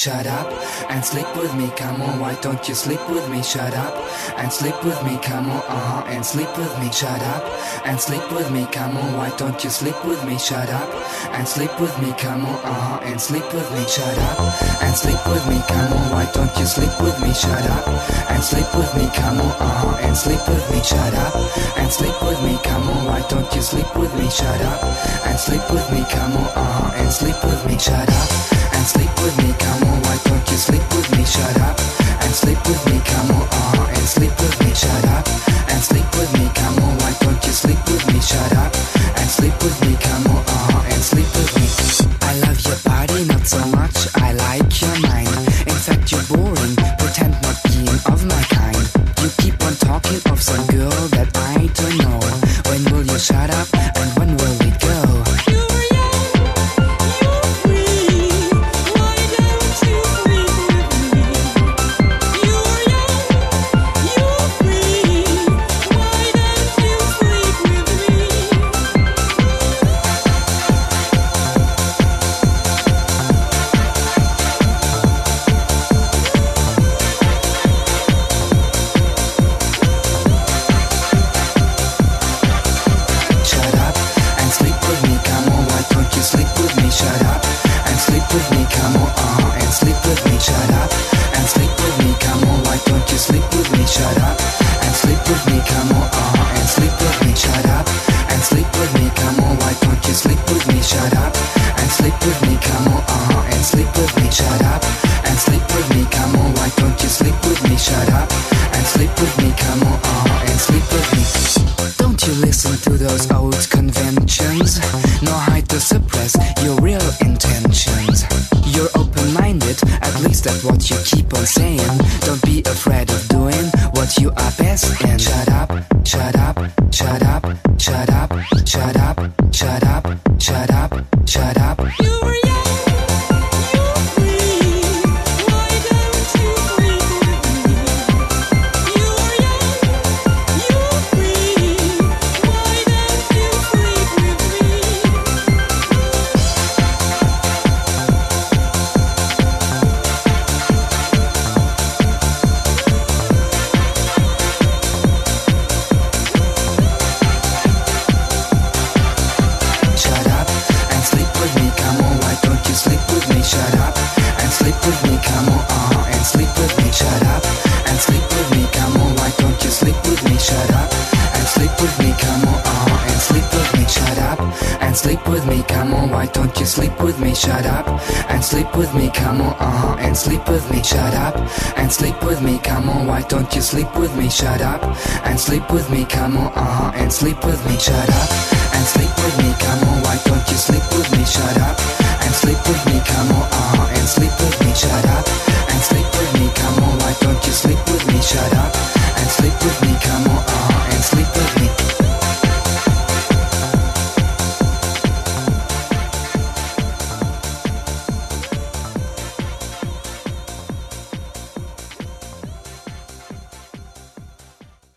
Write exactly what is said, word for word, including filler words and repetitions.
shut up and sleep with me, come on, why don't you sleep with me, shut up and sleep with me, come on, uh-huh, and sleep with me, shut up and sleep with me, come on, why don't you sleep with me, shut up and sleep with me, come on, uh-huh, and sleep with me, shut up and sleep with me, come on, why don't you sleep with me, shut up and sleep with me, come on, uh-huh, and sleep with me, shut up and sleep with me, come on, why don't you sleep with me, shut up and sleep with me, come on, uh-huh, and sleep with me, shut up and sleep with me, come on, why don't you sleep with me, shut up and sleep with me, come on, uh-huh, and sleep with me, shut up and sleep with me, come on, why don't you sleep with me, shut up and sleep with me, come on, uh-huh, and sleep with me. I love your body, not so much, I like your mind. In fact, you're boring, pretend not being of my kind. You keep on talking of some girl that I don't know. When will you shut up and when will we go? What you keep on saying, don't be afraid of doing what you are best in. Shut up, shut up, shut up, shut up, shut up, shut up, shut up, shut up. You were young, you were free. Why don't you sleep with me? You were young, you were free. Why don't you sleep with me? Sleep with me, come on, why don't you sleep with me, shut up and sleep with me, come on, uh-huh, and sleep with me, shut up and sleep with me, come on, why don't you sleep with me, shut up and sleep with me, come on, uh-huh, and sleep with me, shut up and sleep with me, come on, why don't you sleep with me, shut up and sleep with me, come on, uh-huh, and sleep with me, shut up